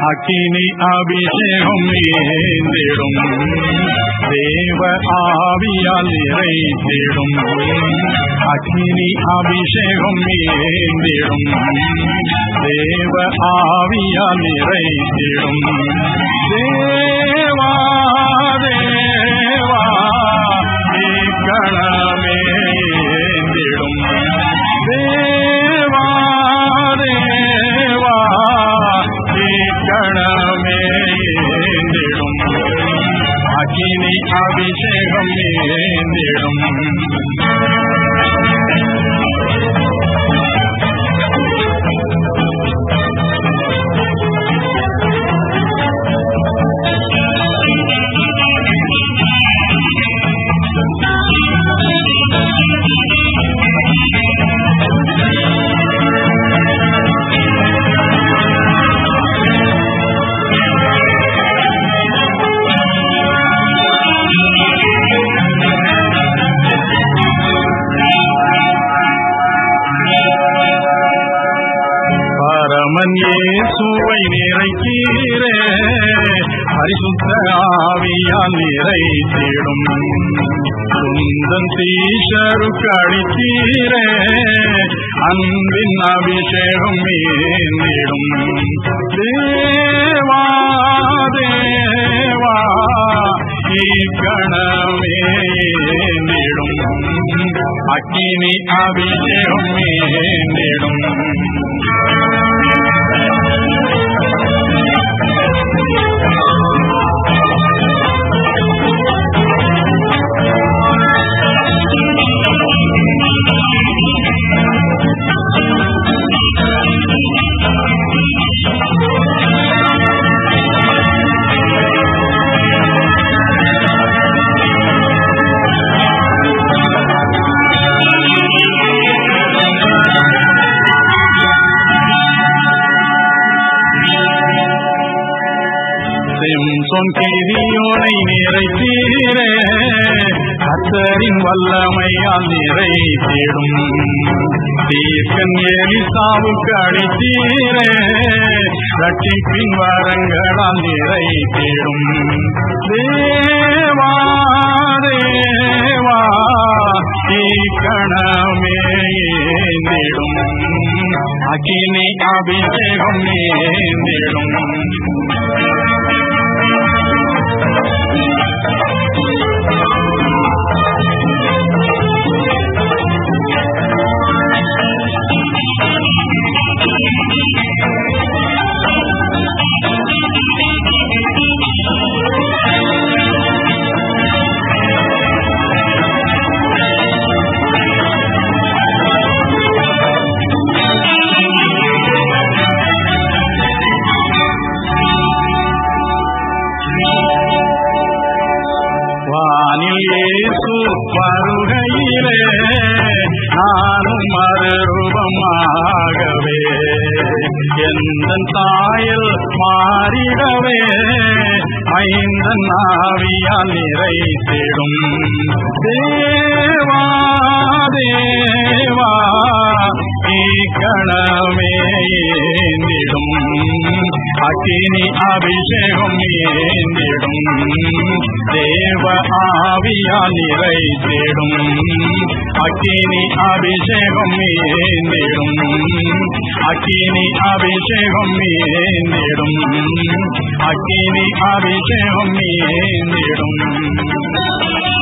அக்கினி அபிஷேகம் ஏந்திடும் தேவ ஆவியால் நிறைந்திடும் அக்கினி அபிஷேகம் ஏந்திடும் தேவ ஆவியால் நிறைந்திடும் தேவா தேவா கணமே ஏந்திடும் தேவா தேவா கணமே ஏந்திடும் அக்கினி அபிஷேகம் ஏந்திடும் பரமன் இயேசுவை நிறைத்தீரே பரிசுத்த ஆவியால் நிறைத்திடும் சுந்தன் தீஷருக்கு அளித்தீரே அன்பின் அபிஷேகம் ஏந்திடும் தேவா தேவா கணமே ஏந்திடும் அக்கினி அபிஷேகம் ஏந்திடும் சிம்சோன் கிதியோனை நிறைத்தீரே கர்த்தரின் வல்லமையால் நிறைத்திடும் தீர்க்கன் எலிசாவுக்கு அளித்தீரே ரட்சிப்பின் வரங்களால் நிறைத்திடும் தேவா தேவா கணமே ஏந்திடும் அக்கினி அபிஷேகம் ஏந்திடும் இயேசு வருகையிலே நானும் மறுரூபமாகவே எந்தன் தாயில் மாறிடவே ஐந்தன் ஆவியால் நிறைத்திடும் தேவா தேவா கணமே ஏந்திடும் அக்கினி அபிஷேகம் ஏந்திடும் தேவ ஆவியால் நிறைத்திடும் அக்கினி அபிஷேகம் ஏந்திடும் அக்கினி அபிஷேகம் ஏந்திடும் அக்கினி அபிஷேகம் ஏந்திடும்